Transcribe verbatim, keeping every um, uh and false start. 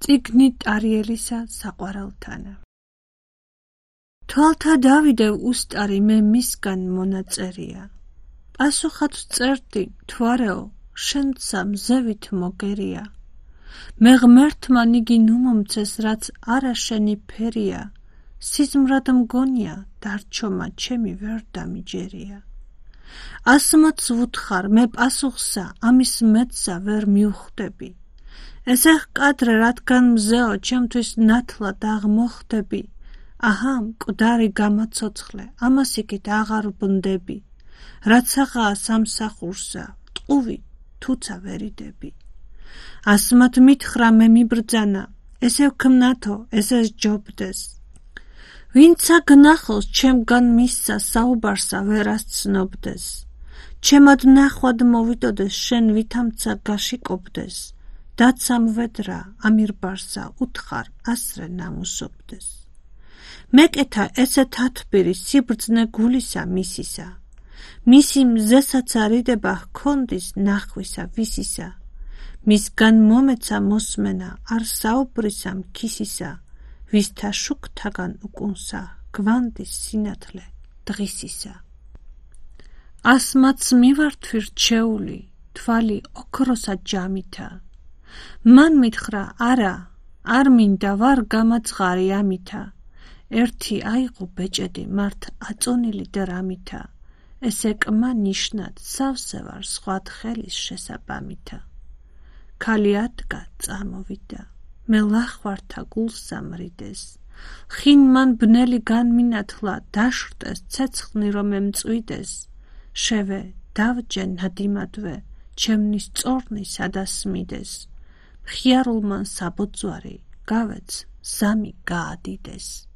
წიგნით არიელისა საყვარელთანა. თვალთა დავიდე უსტარი მე მისგან მონაწერია. პასუხად წერდი თვარეო შენცა მზევით მოგერია. მე ღმერთმა ნიგი ნუ მომცეს რაც არა შენი ფერია. სიზმრად მგონია დარჩომა ჩემი ვერ დამიჯერია. ასმოც ვუთხარ მე პასუხსა ამის მეტსა ვერ მიუხვდები. ესე ჰყადრე რადგან მზეო ჩემთვის ნათლად აღმოხდები. აჰა მკვდარი გამაცოცხლე ამას იქით აღარ ვნდები. რაცაღაა სამსახურსა ტყუვი თუცა ვერიდები. ასმად მითხრა მე მიბრძანა ესე ვქმნათო ესე სჯობდეს. ვინცა გნახოს ჩემგან მისცა საუბარსა ვერას ცნობდეს. ჩემად ნახვად მოვიდოდეს შენ ვითამცა გაშიკობდეს. დაცამ ვედრა ამირბარსა უთხარ ასრე ნამუსობდეს. მეკეთა ესე თათბირი სიბრძნე გულისა მისისა. მისი მზესაც არიდება ჰქონდის ნახვისა ვისისა. მისგან მომეცა მოსმენა არ საუბრისა მქისისა. ვისთა შუქთაგან უკუნსა გვანდის სინათლე დღისისა. ასმაც მივართვი რჩეული თვალი ოქროსა ჯამითა. მან მითხრა არა არ მინდა ვარ გამაძღარი ამითა. ერთი აიღო ბეჭედი მართ აწონილი დრამითა. ესე კმა ნიშნად სავსე ვარ სხვათხელის შესაბამითა. ქალი ადგა წამოვიდა მე ლახვართა გულსა მრიდეს. ხინ მან ბნელი განმინათლა დაშვრტეს ცეცხლნი რომ ემწვიდეს. შევე დავჯე ნადიმადვე ჩემნის წორნი სადასმიდეს. მხიარულმან საბოძვარი გავეც ზამი გაადიდეს.